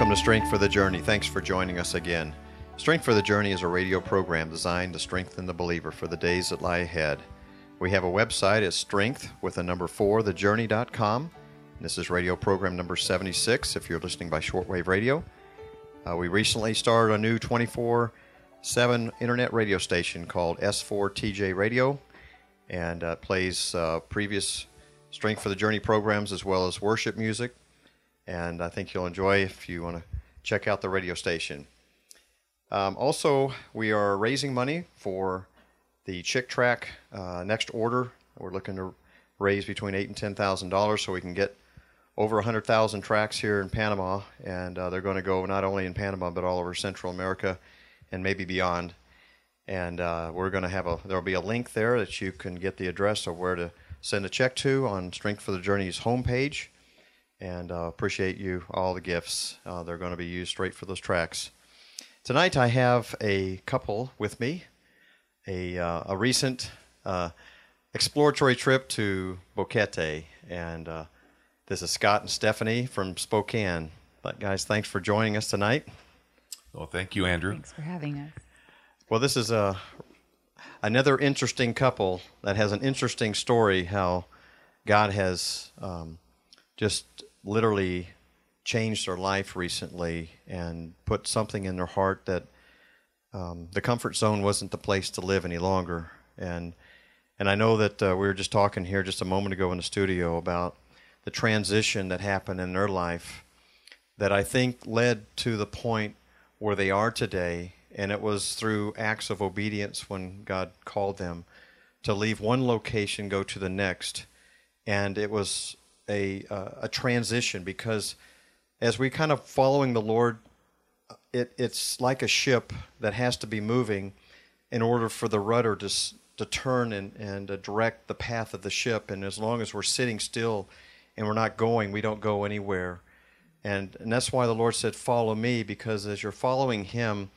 Welcome to Strength for the Journey. Thanks for joining us again. Strength for the Journey is a radio program designed to strengthen the believer for the days that lie ahead. We have a website at strength4thejourney.com. This is radio program number 76 if you're listening by shortwave radio. We recently started a new 24/7 internet radio station called S4TJ Radio, and plays previous Strength for the Journey programs as well as worship music. And I think you'll enjoy if you want to check out the radio station. Also, we are raising money for the Chick Track next order. We're looking to raise between $8,000 and $10,000 so we can get over 100,000 tracks here in Panama. And they're going to go not only in Panama but all over Central America and maybe beyond. And we're going to there'll be a link there that you can get the address of where to send a check to on Strength for the Journey's homepage. And appreciate you all the gifts. They're going to be used straight for those tracks. Tonight I have a couple with me. A recent exploratory trip to Boquete, and this is Scott and Stephanie from Spokane. But guys, thanks for joining us tonight. Well, thank you, Andrew. Thanks for having us. Well, this is another interesting couple that has an interesting story. How God has just literally changed their life recently and put something in their heart that the comfort zone wasn't the place to live any longer. And I know that we were just talking here just a moment ago in the studio about the transition that happened in their life that I think led to the point where they are today. And it was through acts of obedience when God called them to leave one location, go to the next. And it was a transition, because as we kind of following the Lord, it's like a ship that has to be moving in order for the rudder to turn and direct the path of the ship. And as long as we're sitting still and we're not going, we don't go anywhere. And that's why the Lord said, follow me, because as you're following Him,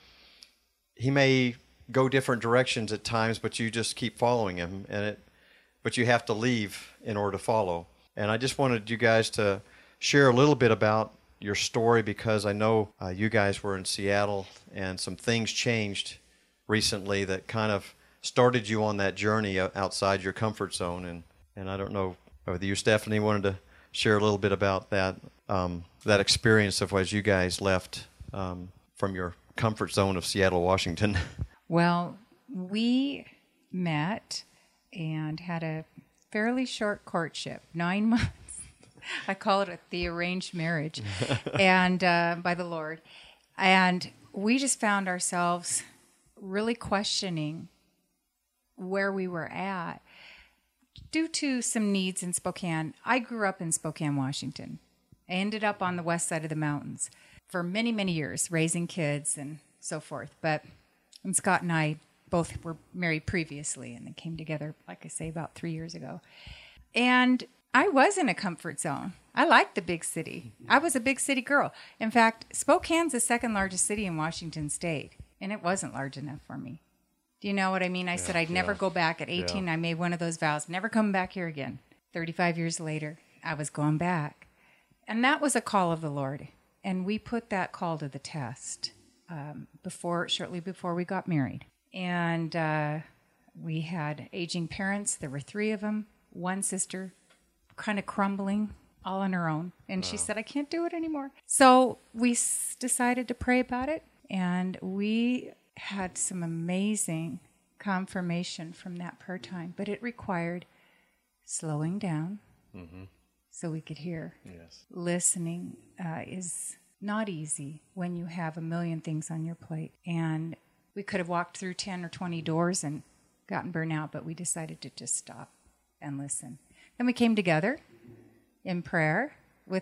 He may go different directions at times, but you just keep following Him. But you have to leave in order to follow. And I just wanted you guys to share a little bit about your story, because I know you guys were in Seattle and some things changed recently that kind of started you on that journey outside your comfort zone. And I don't know whether you, Stephanie, wanted to share a little bit about that experience of as you guys left from your comfort zone of Seattle, Washington. Well, we met and had a fairly short courtship, 9 months. I call it the arranged marriage, and by the Lord. And we just found ourselves really questioning where we were at due to some needs in Spokane. I grew up in Spokane, Washington. I ended up on the west side of the mountains for many, many years, raising kids and so forth. And Scott and I both were married previously, and they came together, like I say, about 3 years ago. And I was in a comfort zone. I liked the big city. I was a big city girl. In fact, Spokane's the second largest city in Washington State, and it wasn't large enough for me. Do you know what I mean? I said I'd never go back. At 18, I made one of those vows, never come back here again. 35 years later, I was going back. And that was a call of the Lord. And we put that call to the test shortly before we got married. And we had aging parents. There were 3 of them. One sister kind of crumbling all on her own. And she said, I can't do it anymore. So we decided to pray about it. And we had some amazing confirmation from that prayer time. But it required slowing down so we could hear. Yes. Listening is not easy when you have a million things on your plate. And we could have walked through 10 or 20 doors and gotten burnt out, but we decided to just stop and listen. Then we came together in prayer with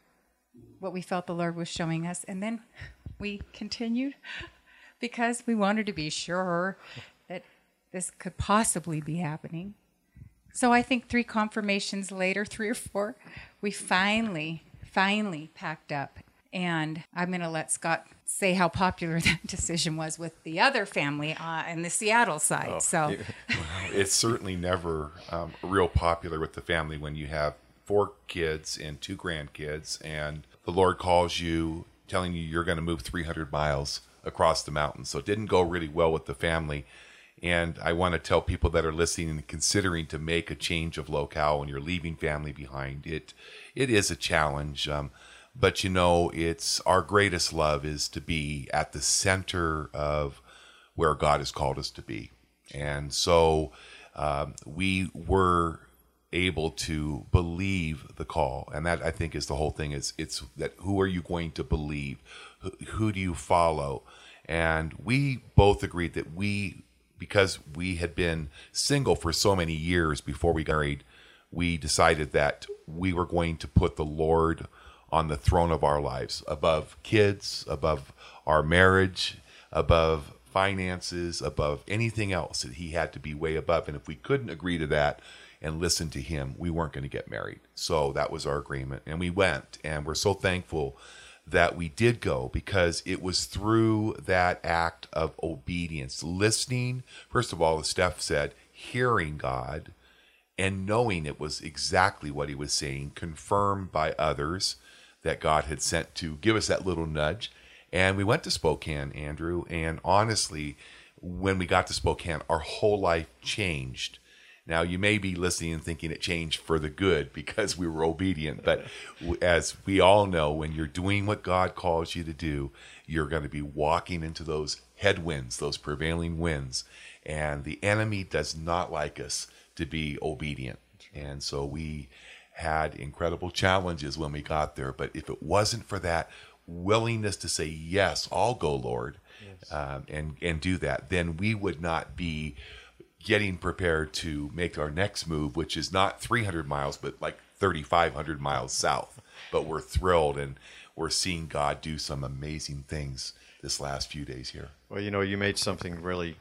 what we felt the Lord was showing us, and then we continued because we wanted to be sure that this could possibly be happening. So I think 3 confirmations later, 3 or 4, we finally packed up. And I'm going to let Scott say how popular that decision was with the other family in the Seattle side. Well, it's certainly never real popular with the family when you have 4 kids and 2 grandkids, and the Lord calls you telling you you're going to move 300 miles across the mountains. So it didn't go really well with the family. And I want to tell people that are listening and considering to make a change of locale when you're leaving family behind. It is a challenge. But it's our greatest love is to be at the center of where God has called us to be. And so we were able to believe the call. And that, I think, is the whole thing. It's that who are you going to believe? Who do you follow? And we both agreed that because we had been single for so many years before we got married, we decided that we were going to put the Lord on the throne of our lives, above kids, above our marriage, above finances, above anything else. That he had to be way above. And if we couldn't agree to that and listen to him, we weren't going to get married. So that was our agreement. And we went, and we're so thankful that we did go, because it was through that act of obedience, listening, first of all, as Steph said, hearing God and knowing it was exactly what he was saying, confirmed by others that God had sent to give us that little nudge. And we went to Spokane, Andrew, and honestly, when we got to Spokane, our whole life changed. Now, you may be listening and thinking it changed for the good because we were obedient. But as we all know, when you're doing what God calls you to do, you're going to be walking into those headwinds, those prevailing winds. And the enemy does not like us to be obedient. And so we had incredible challenges when we got there. But if it wasn't for that willingness to say, yes, I'll go, Lord, yes, and do that, then we would not be getting prepared to make our next move, which is not 300 miles, but like 3,500 miles south. But we're thrilled, and we're seeing God do some amazing things this last few days here. Well, you made something really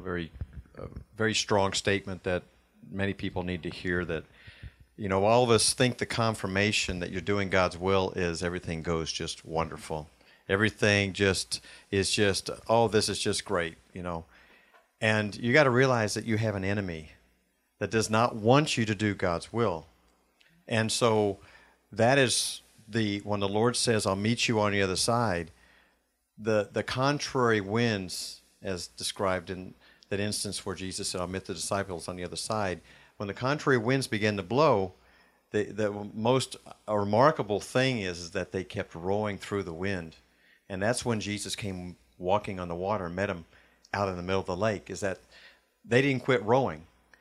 very strong statement that many people need to hear, that, all of us think the confirmation that you're doing God's will is everything goes just wonderful. Everything just is just, oh, this is just great, And you got to realize that you have an enemy that does not want you to do God's will. And so that is when the Lord says, I'll meet you on the other side, the contrary winds, as described in that instance where Jesus said, I'll meet the disciples on the other side. When the contrary winds begin to blow, the most remarkable thing is that they kept rowing through the wind. And that's when Jesus came walking on the water and met them out in the middle of the lake, is that they didn't quit rowing.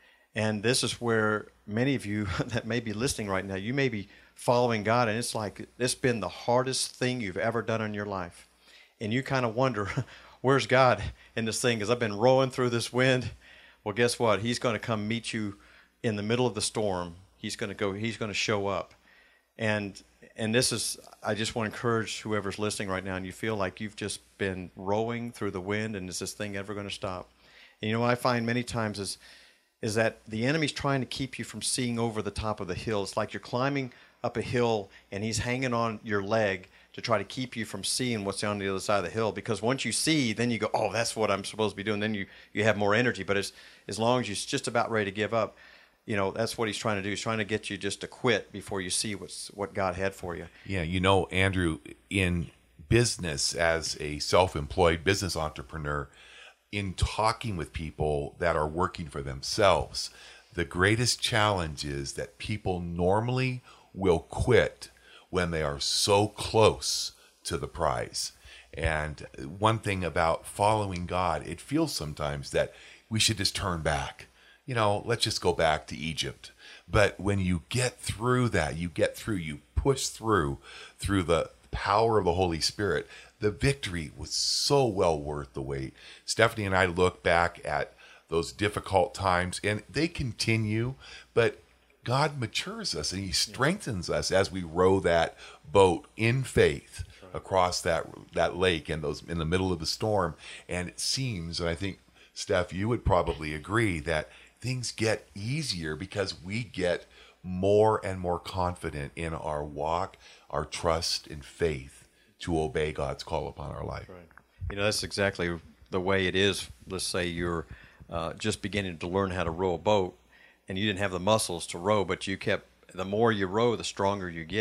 And this is where many of you that may be listening right now, you may be following God, and it's like it's been the hardest thing you've ever done in your life. And you kind of wonder, where's God in this thing? Because I've been rowing through this wind. Well, guess what? He's going to come meet you in the middle of the storm. He's going to show up. And this is, I just want to encourage whoever's listening right now, and you feel like you've just been rowing through the wind, and is this thing ever going to stop? And what I find many times is that the enemy's trying to keep you from seeing over the top of the hill. It's like you're climbing up a hill, and he's hanging on your leg to try to keep you from seeing what's on the other side of the hill. Because once you see, then you go, oh, that's what I'm supposed to be doing. Then you have more energy. But as long as you're just about ready to give up, that's what he's trying to do. He's trying to get you just to quit before you see what God had for you. Yeah, Andrew, in business, as a self-employed business entrepreneur, in talking with people that are working for themselves, the greatest challenge is that people normally will quit when they are so close to the prize. And one thing about following God, it feels sometimes that we should just turn back. Let's just go back to Egypt. But when you get through that, you push through the power of the Holy Spirit, the victory was so well worth the wait. Stephanie and I look back at those difficult times, and they continue, but God matures us and he strengthens us as we row that boat in faith across that lake in the middle of the storm. And it seems, and I think, Steph, you would probably agree, that things get easier because we get more and more confident in our walk, our trust and faith to obey God's call upon our life. Right. That's exactly the way it is. Let's say you're just beginning to learn how to row a boat, and you didn't have the muscles to row, but the more you row, the stronger you get.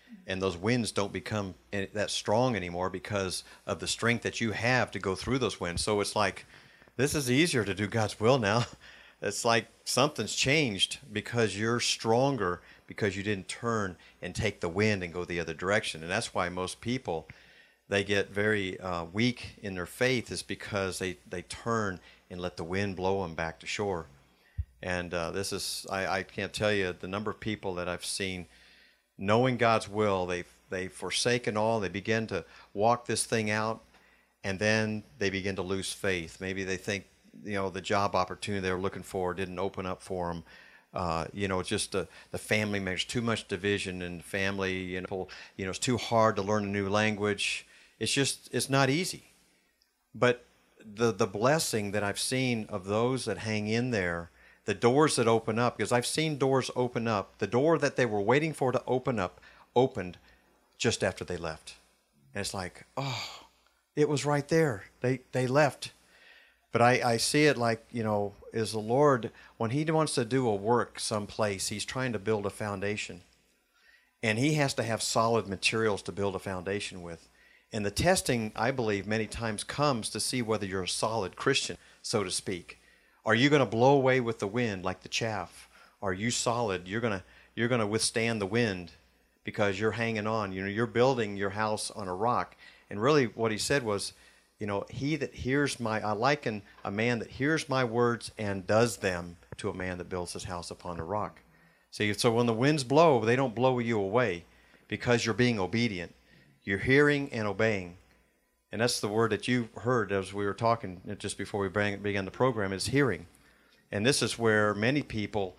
and those winds don't become that strong anymore because of the strength that you have to go through those winds. So it's like, this is easier to do God's will now. It's like something's changed because you're stronger because you didn't turn and take the wind and go the other direction. And that's why most people, they get very weak in their faith, is because they turn and let the wind blow them back to shore. And this is, I can't tell you the number of people that I've seen knowing God's will, they've forsaken all, they begin to walk this thing out, and then they begin to lose faith. Maybe they think, the job opportunity they were looking for didn't open up for them. Just the family makes too much division in the family. It's too hard to learn a new language. It's not easy. But the blessing that I've seen of those that hang in there, the doors that open up, because I've seen doors open up. The door that they were waiting for to open up opened just after they left. And it's like, oh, it was right there. They left. But I see it like, is the Lord, when he wants to do a work someplace, he's trying to build a foundation. And he has to have solid materials to build a foundation with. And the testing, I believe, many times comes to see whether you're a solid Christian, so to speak. Are you going to blow away with the wind like the chaff? Are you solid? You're going to withstand the wind because you're hanging on. You're building your house on a rock. And really what he said was, he that hears I liken a man that hears my words and does them to a man that builds his house upon a rock. See, so when the winds blow, they don't blow you away because you're being obedient. You're hearing and obeying. And that's the word that you heard as we were talking just before we began the program, is hearing. And this is where many people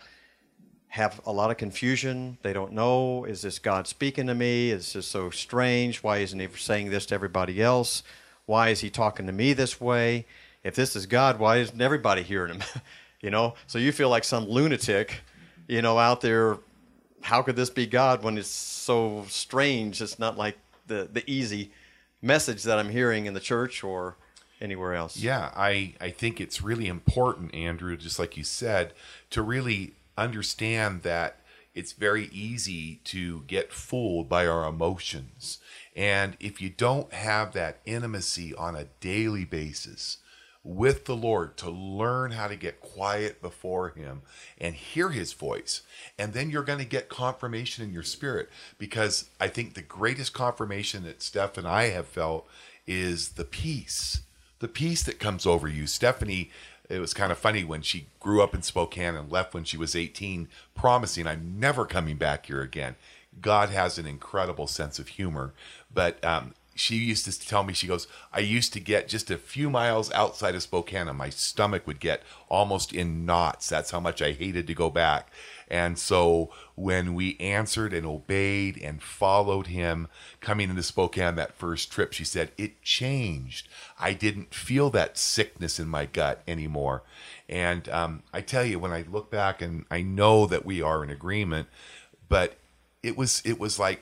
have a lot of confusion. They don't know, is this God speaking to me? Is this so strange? Why isn't he saying this to everybody else? Why is he talking to me this way? If this is God, why isn't everybody hearing him? So you feel like some lunatic, out there. How could this be God when it's so strange? It's not like the easy message that I'm hearing in the church or anywhere else. Yeah, I think it's really important, Andrew, just like you said, to really understand that it's very easy to get fooled by our emotions. And if you don't have that intimacy on a daily basis with the Lord, to learn how to get quiet before him and hear his voice, and then you're going to get confirmation in your spirit. Because I think the greatest confirmation that Steph and I have felt is the peace that comes over you. Stephanie, it was kind of funny when she grew up in Spokane and left when she was 18, promising, I'm never coming back here again. God has an incredible sense of humor. But she used to tell me, she goes, I used to get just a few miles outside of Spokane and my stomach would get almost in knots. That's how much I hated to go back. And so when we answered and obeyed and followed him coming into Spokane that first trip, she said, it changed. I didn't feel that sickness in my gut anymore. And I tell you, when I look back, and I know that we are in agreement, but it was like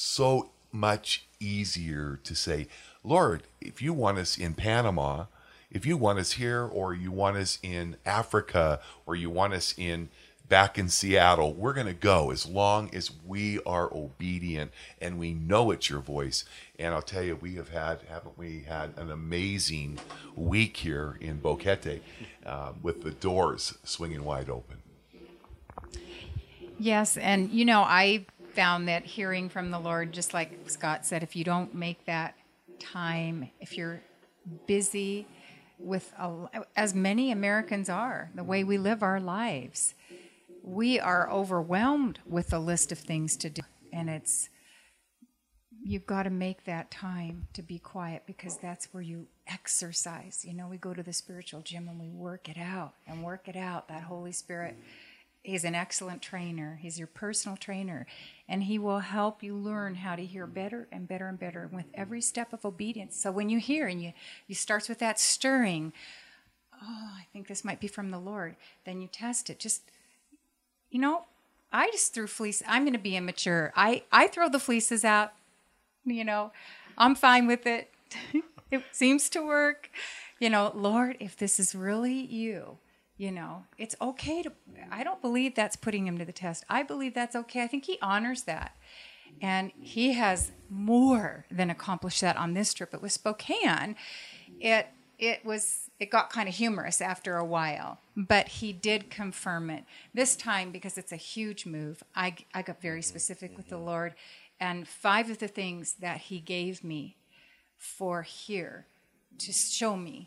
so much easier to say, Lord, if you want us in Panama, if you want us here, or you want us in Africa, or you want us back in Seattle, we're going to go as long as we are obedient and we know it's your voice. And I'll tell you, haven't we had an amazing week here in Boquete with the doors swinging wide open. Yes, and I found that hearing from the Lord, just like Scott said, if you don't make that time, if you're busy with, as many Americans are, the way we live our lives, we are overwhelmed with a list of things to do. And you've got to make that time to be quiet, because that's where you exercise. We go to the spiritual gym and we work it out. That Holy Spirit, he's an excellent trainer. He's your personal trainer. And he will help you learn how to hear better and better and better with every step of obedience. So when you hear and you starts with that stirring, I think this might be from the Lord, then you test it. I just threw fleece. I'm going to be immature. I throw the fleeces out. I'm fine with it. It seems to work. Lord, if this is really you, it's okay to, I don't believe that's putting him to the test. I believe that's okay. I think he honors that. And he has more than accomplished that on this trip. But with Spokane, it got kind of humorous after a while, but he did confirm it. This time, because it's a huge move, I got very specific with the Lord, and 5 of the things that he gave me for here to show me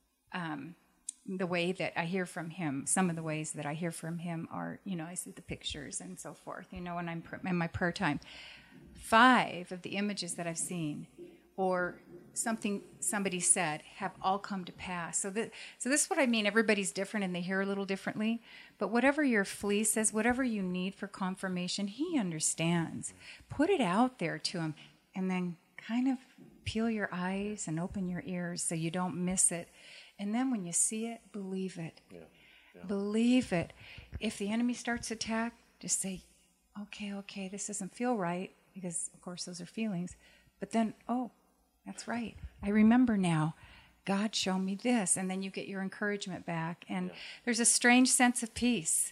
the way that I hear from him. Some of the ways that I hear from him are, I see the pictures and so forth, when I'm in my prayer time. 5 of the images that I've seen or something somebody said have all come to pass. So this is what I mean. Everybody's different and they hear a little differently. But whatever your flea says, whatever you need for confirmation, he understands. Put it out there to him and then kind of peel your eyes and open your ears so you don't miss it. And then when you see it, believe it. Yeah. Yeah. Believe it. If the enemy starts to attack, just say, okay, this doesn't feel right, because, of course, those are feelings. But then, that's right. I remember now. God, show me this. And then you get your encouragement back. And there's a strange sense of peace.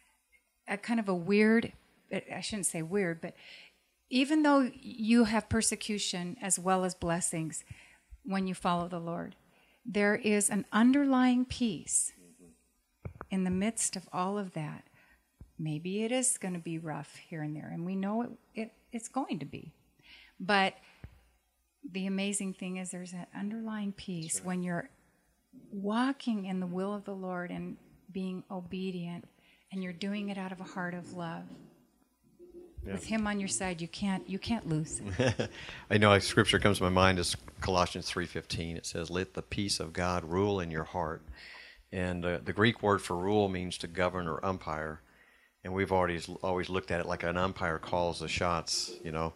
A kind of a weird, I shouldn't say weird, but even though you have persecution as well as blessings when you follow the Lord, there is an underlying peace in the midst of all of that. Maybe it is going to be rough here and there, and we know it's going to be. But the amazing thing is there's an underlying peace when you're walking in the will of the Lord and being obedient, and you're doing it out of a heart of love. Yeah. With him on your side, you can't lose. I know a scripture comes to my mind is Colossians 3:15. It says, "Let the peace of God rule in your heart." And the Greek word for rule means to govern or umpire. And we've always looked at it like an umpire calls the shots,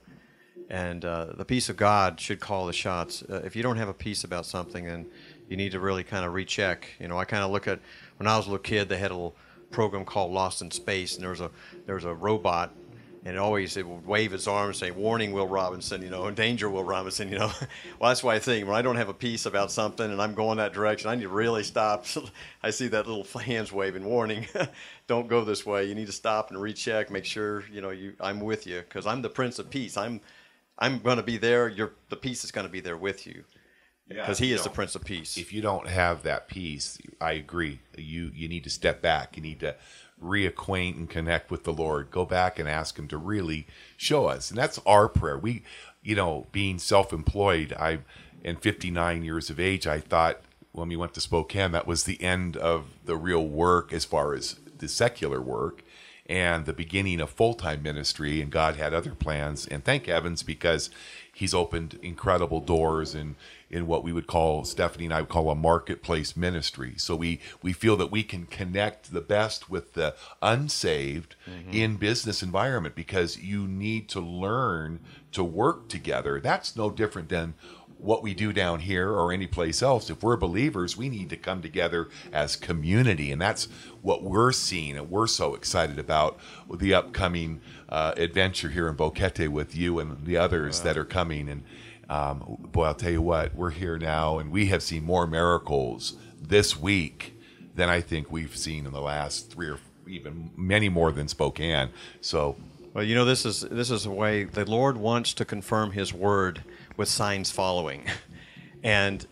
And the peace of God should call the shots. If you don't have a peace about something, then you need to really kind of recheck. I kind of look at, when I was a little kid, they had a little program called Lost in Space, and there was a robot, and it would wave its arms and say, "Warning, Will Robinson," "Danger, Will Robinson," Well, that's why I think when I don't have a peace about something and I'm going that direction, I need to really stop. I see that little hands waving, "Warning, don't go this way. You need to stop and recheck, make sure, I'm with you, because I'm the Prince of Peace. I'm going to be there. The peace is going to be there with you, because he is the Prince of Peace." If you don't have that peace, I agree. You need to step back. You need to reacquaint and connect with the Lord. Go back and ask him to really show us. And that's our prayer. We, being self-employed, in 59 years of age, I thought when we went to Spokane, that was the end of the real work as far as the secular work and the beginning of full-time ministry, and God had other plans. And thank heavens, because he's opened incredible doors in what we would call, Stephanie and I would call, a marketplace ministry. So we feel that we can connect the best with the unsaved in business environment, because you need to learn to work together. That's no different than what we do down here or any place else. If we're believers, we need to come together as community, and that's what we're seeing, and we're so excited about the upcoming adventure here in Boquete with you and the others that are coming. And boy, I'll tell you what, we're here now, and we have seen more miracles this week than I think we've seen in the last 3 or even many more than Spokane. So, well, this is a way the Lord wants to confirm his word with signs following. And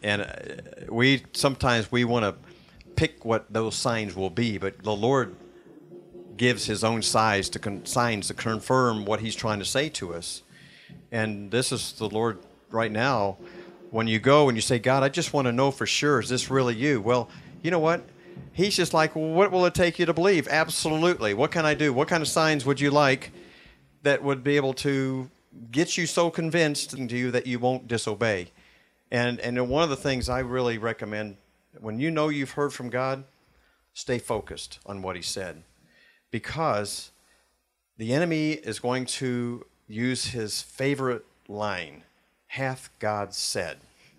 we sometimes want to pick what those signs will be, but the Lord gives his own signs to confirm what he's trying to say to us. And this is the Lord right now. When you go and you say, "God, I just want to know for sure, is this really you?" Well, you know what? He's just like, "Well, what will it take you to believe?" Absolutely. What can I do? What kind of signs would you like that would be able to get you so convinced into you that you won't disobey? And one of the things I really recommend, when you've heard from God, stay focused on what he said, because the enemy is going to use his favorite line, "Hath God said?"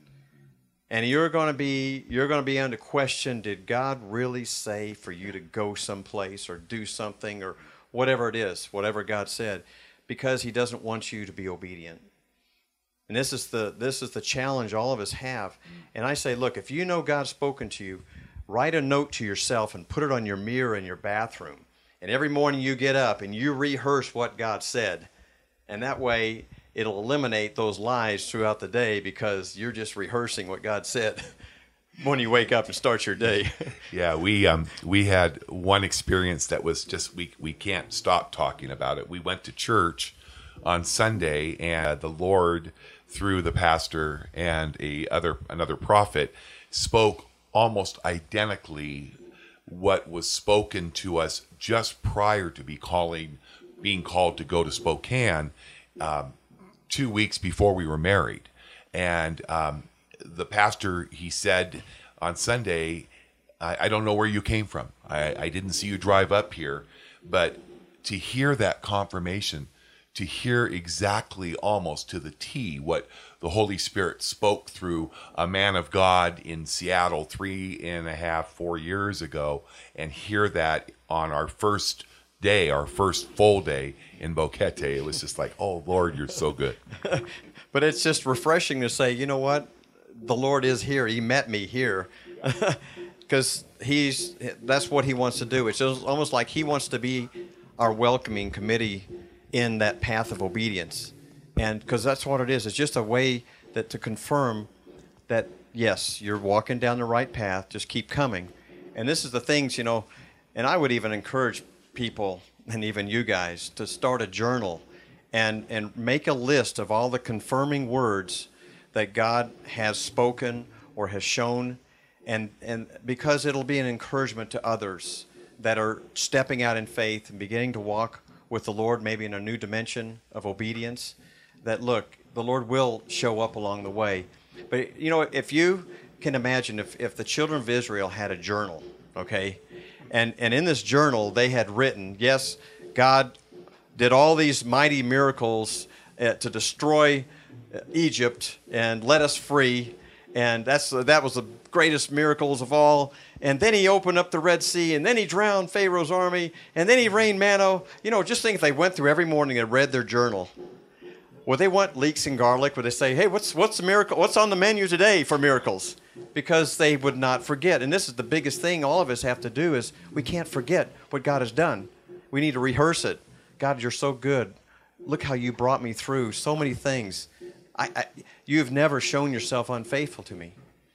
And you're going to be under question, did God really say for you to go someplace or do something or whatever it is, whatever God said, because he doesn't want you to be obedient. And this is the challenge all of us have. And I say, look, if you know God's spoken to you, write a note to yourself and put it on your mirror in your bathroom. And every morning you get up and you rehearse what God said. And that way, it'll eliminate those lies throughout the day because you're just rehearsing what God said when you wake up and start your day. Yeah, we had one experience that was just we can't stop talking about it. We went to church on Sunday, and the Lord, through the pastor and another prophet, spoke almost identically what was spoken to us just prior to being called to go to Spokane 2 weeks before we were married. And the pastor, he said on Sunday, I don't know where you came from. I didn't see you drive up here. But to hear that confirmation, to hear exactly almost to the T what the Holy Spirit spoke through a man of God in Seattle 3.5, 4 years ago, and hear that on our first day, our first full day in Boquete, it was just like, oh, Lord, you're so good. But it's just refreshing to say, you know what? The Lord is here. He met me here. Because that's what he wants to do. It's just almost like he wants to be our welcoming committee in that path of obedience. And because that's what it is. It's just a way to confirm that, yes, you're walking down the right path. Just keep coming. And this is the things, and I would even encourage people, and even you guys, to start a journal and make a list of all the confirming words that God has spoken or has shown, and because it'll be an encouragement to others that are stepping out in faith and beginning to walk with the Lord, maybe in a new dimension of obedience, that look, the Lord will show up along the way. But if you can imagine if the children of Israel had a journal, okay, and in this journal they had written, yes, God did all these mighty miracles to destroy Egypt and let us free, and that was the greatest miracles of all. And then he opened up the Red Sea, and then he drowned Pharaoh's army, and then he rained manna. Just think if they went through every morning and read their journal. Would they want leeks and garlic? Would they say, hey, what's the miracle? What's on the menu today for miracles? Because they would not forget. And this is the biggest thing all of us have to do is we can't forget what God has done. We need to rehearse it. God, you're so good. Look how you brought me through so many things. You've never shown yourself unfaithful to me.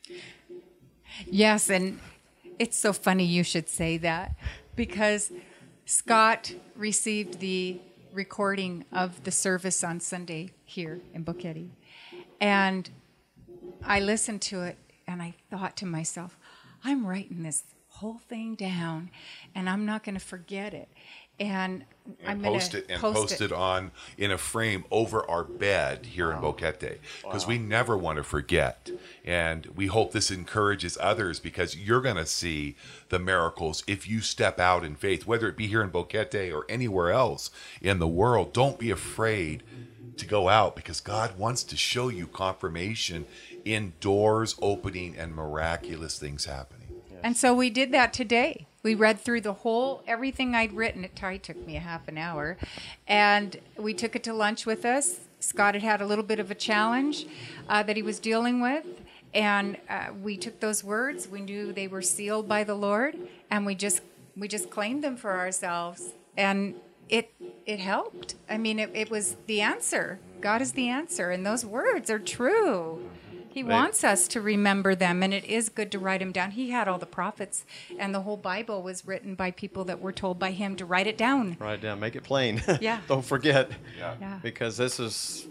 Yes, and it's so funny you should say that, because Scott received the recording of the service on Sunday here in Boquete, and I listened to it, and I thought to myself, I'm writing this whole thing down, and I'm not going to forget it. And I'm going to post it on in a frame over our bed here in Boquete, because we never want to forget. And we hope this encourages others, because you're going to see the miracles if you step out in faith, whether it be here in Boquete or anywhere else in the world. Don't be afraid to go out, because God wants to show you confirmation in doors opening and miraculous things happening. Yes. And so we did that today. We read through everything I'd written. It probably took me a half an hour. And we took it to lunch with us. Scott had a little bit of a challenge that he was dealing with. And we took those words. We knew they were sealed by the Lord. And we just claimed them for ourselves. And it helped. I mean, it was the answer. God is the answer. And those words are true. He wants us to remember them, and it is good to write them down. He had all the prophets, and the whole Bible was written by people that were told by him to write it down. Write it down, make it plain. Yeah. Don't forget. Yeah. Because this is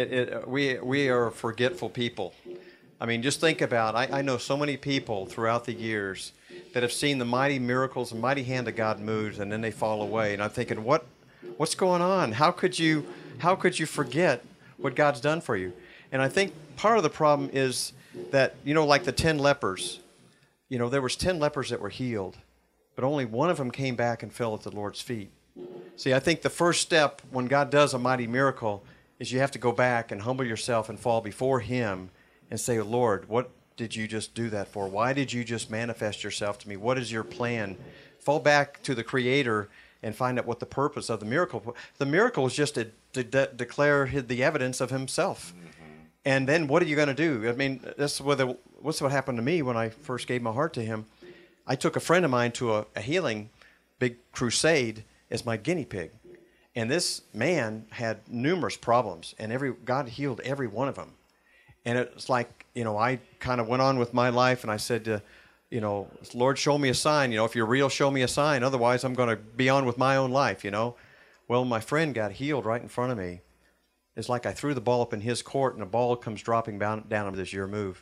we are forgetful people. I mean, just think about, I know so many people throughout the years that have seen the mighty miracles and mighty hand of God moves, and then they fall away. And I'm thinking, what's going on? How could you forget what God's done for you? And I think part of the problem is that, like the 10 lepers, there was 10 lepers that were healed, but only one of them came back and fell at the Lord's feet. See, I think the first step when God does a mighty miracle is you have to go back and humble yourself and fall before him and say, Lord, what did you just do that for? Why did you just manifest yourself to me? What is your plan? Fall back to the Creator and find out what the purpose of the miracle was. The miracle was just to declare the evidence of himself. And then what are you going to do? I mean, what's what happened to me when I first gave my heart to him. I took a friend of mine to a healing big crusade as my guinea pig. And this man had numerous problems, and God healed every one of them. And it's like, I kind of went on with my life, and I said, Lord, show me a sign. If you're real, show me a sign. Otherwise, I'm going to be on with my own life, Well, my friend got healed right in front of me. It's like I threw the ball up in his court, and the ball comes dropping down on this your move.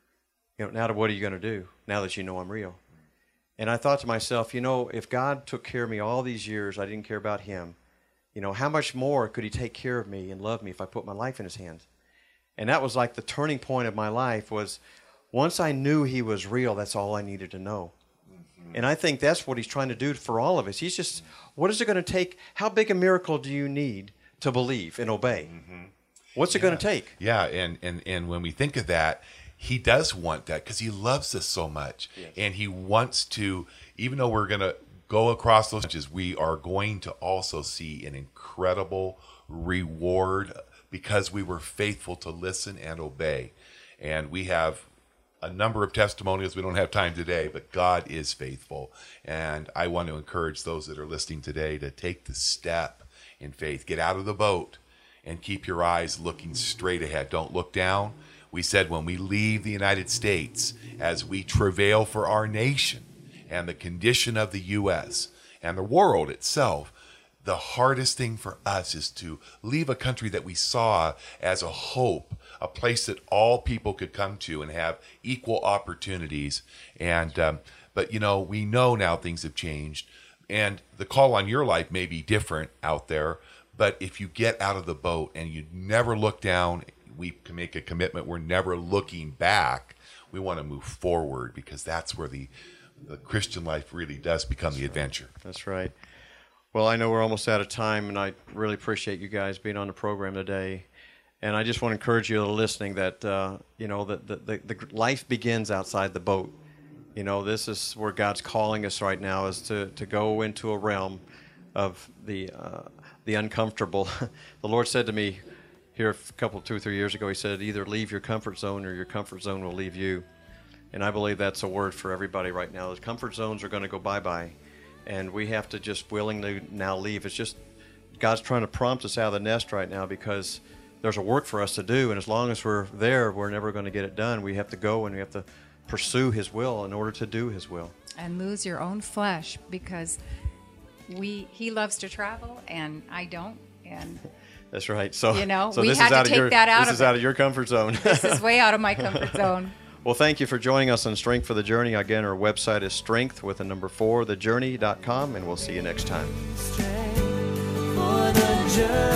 Now what are you going to do now that you know I'm real? And I thought to myself, if God took care of me all these years, I didn't care about him. How much more could he take care of me and love me if I put my life in his hands? And that was like the turning point of my life was once I knew he was real, that's all I needed to know. Mm-hmm. And I think that's what he's trying to do for all of us. He's just, what is it going to take? How big a miracle do you need to believe and obey? Mm-hmm. What's it going to take? Yeah, and when we think of that, he does want that because he loves us so much. Yes. And he wants to, even though we're going to go across those edges, we are going to also see an incredible reward because we were faithful to listen and obey. And we have a number of testimonials. We don't have time today, but God is faithful. And I want to encourage those that are listening today to take the step in faith. Get out of the boat and keep your eyes looking straight ahead. Don't look down. We said when we leave the United States, as we travail for our nation and the condition of the U.S. and the world itself, the hardest thing for us is to leave a country that we saw as a hope, a place that all people could come to and have equal opportunities. And but we know now things have changed, and the call on your life may be different out there. But if you get out of the boat and you never look down, we can make a commitment. We're never looking back. We want to move forward because that's where the Christian life really does become the adventure. That's right. Well, I know we're almost out of time, and I really appreciate you guys being on the program today. And I just want to encourage you listening that, the life begins outside the boat. This is where God's calling us right now, is to go into a realm of the uncomfortable. The Lord said to me here a couple, 2 or 3 years ago, he said, either leave your comfort zone or your comfort zone will leave you. And I believe that's a word for everybody right now. The comfort zones are going to go bye-bye. And we have to just willingly now leave. It's just God's trying to prompt us out of the nest right now because there's a work for us to do. And as long as we're there, we're never going to get it done. We have to go and we have to pursue his will in order to do his will. And lose your own flesh because he loves to travel and I don't. And that's right. So, so we this had is out to of take that out of This is out of your comfort zone. This is way out of my comfort zone. Well, thank you for joining us on Strength for the Journey. Again, our website is strength4thejourney.com, and we'll see you next time. Strength for the journey.